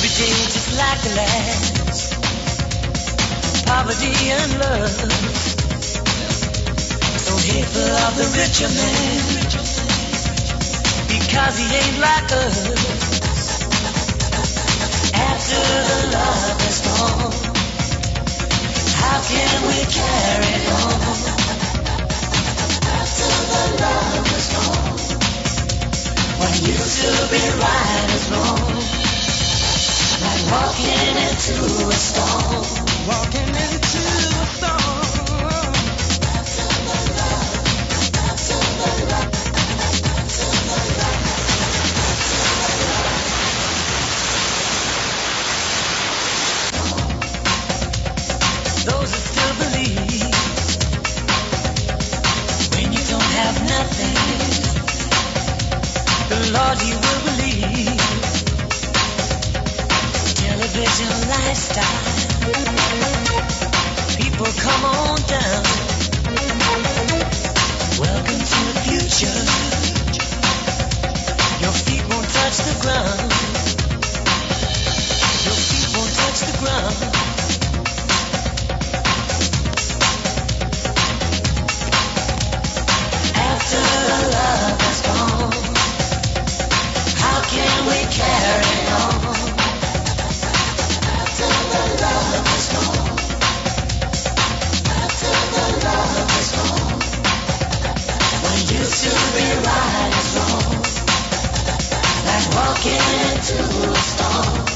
Just like the last, poverty and love, so hateful of the richer man, because he ain't like us. After the love is gone, how can we carry on? After the love is gone, what used to be right is wrong. Like walking into a storm. Walking into a storm. After the love, after the love, after the love, those who still believe when you don't have nothing, the Lord you will believe. Television lifestyle. People come on down. Welcome to the future. Your feet won't touch the ground. Your feet won't touch the ground. After the love is gone, how can we carry on? After the love is gone, after the love is gone, what used to be right is wrong, like walking into a storm.